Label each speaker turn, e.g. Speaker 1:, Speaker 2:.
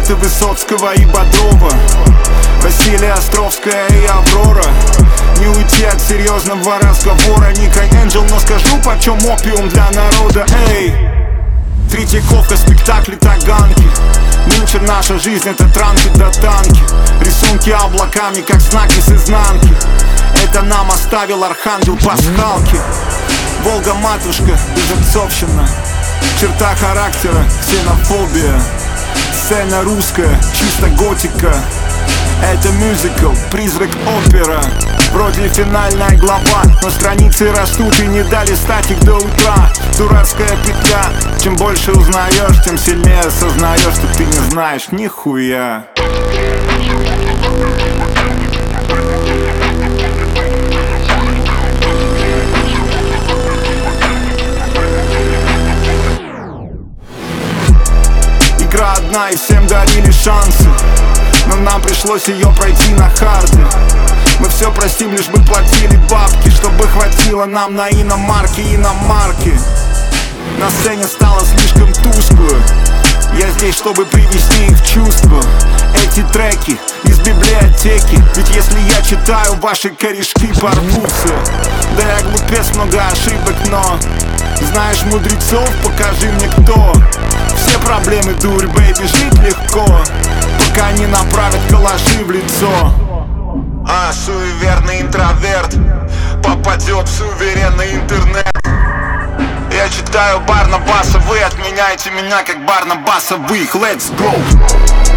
Speaker 1: Цитаты Высоцкого и Бодрова, Василия Островская и Аврора. Не уйти от серьезного разговора, Ник Энджел, но скажу, почем опиум для народа. Эй, Третьяковка, спектакли, таганки. Нынче наша жизнь — это транки да танки. Рисунки облаками, как знаки с изнанки. Это нам оставил архангел пасхалки. Волга-матушка, безотцовщина. Черта характера, ксенофобия. Сцена русская, чисто готика. Это мюзикл, призрак опера. Вроде финальная глава, но страницы растут и не дали стать их до утра. Дурацкая петля. Чем больше узнаешь, тем сильнее осознаешь, что ты не знаешь нихуя. Игра одна и всем дарили шансы, но нам пришлось ее пройти на харде. Мы все простим, лишь бы платили бабки, чтобы хватило нам на иномарки. На сцене стало слишком тускло. Я здесь, чтобы привести их в чувство. Эти треки из библиотеки. Ведь если я читаю, ваши корешки порвутся. Да я глупец, много ошибок, но знаешь мудрецов, покажи мне кто. Все проблемы, дурь, бэйби, жить легко, пока не направят калаши в лицо. Суеверный интроверт попадет в суверенный интернет. Я читаю Барнабаса, вы отменяете меня как Барнабаса, вы их. Let's go!